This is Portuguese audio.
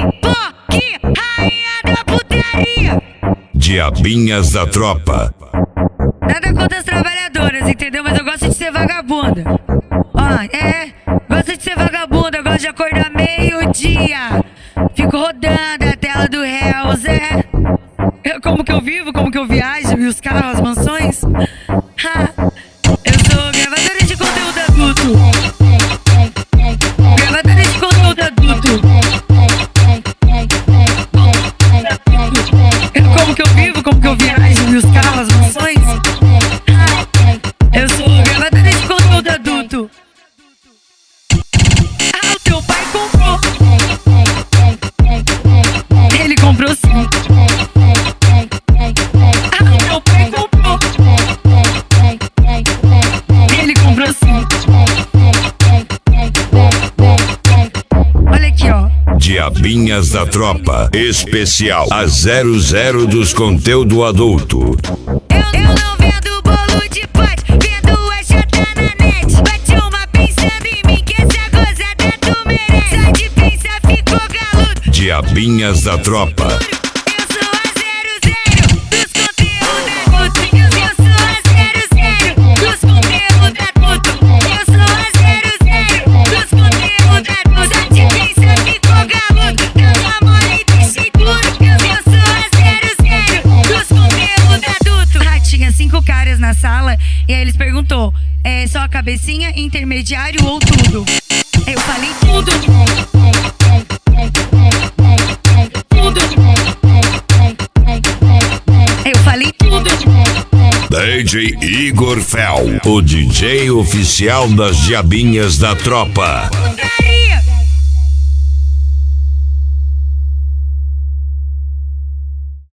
POC, rainha da putaria. Diabinhas da Tropa. Nada contra as trabalhadoras, entendeu? Mas eu gosto de ser vagabunda. Gosto de ser vagabunda, eu gosto de acordar meio-dia. Fico rodando a tela do Hells, Como que eu vivo, como que eu viajo, e os carros, as mansões. Eu sou gravadora de conteúdo adulto. Gravadora de conteúdo adulto. Como que eu vivo, como que eu viajo, e os carros, as mansões. Eu sou gravadora de conteúdo adulto. O teu pai comprou. Ele comprou sim. O teu pai comprou. Ele comprou sim. Olha aqui, ó. Diabinhas da Tropa. Especial a 00 dos conteúdo adulto. Eu não vendo bolo de pote, vendo a chata na net. Bate uma pensando em mim, que essa gozada tu merece. Só de pensar ficou galudo. Diabinhas da Tropa. Eu sou a 00 dos conteúdo adulto. Eu sou a 00 dos conteúdo adulto. Eu sou a 00 dos conteúdo adulto. Só de pensar ficou galudo. Dando amor e deixei tudo. Eu sou a 00 dos conteúdo adulto. Tinha 5 caras na sala e aí eles perguntou: só a cabecinha, intermediário ou tudo? Eu falei tudo. Tudo. Eu falei tudo. DJ Igor Fel, o DJ oficial das Diabinhas da Tropa.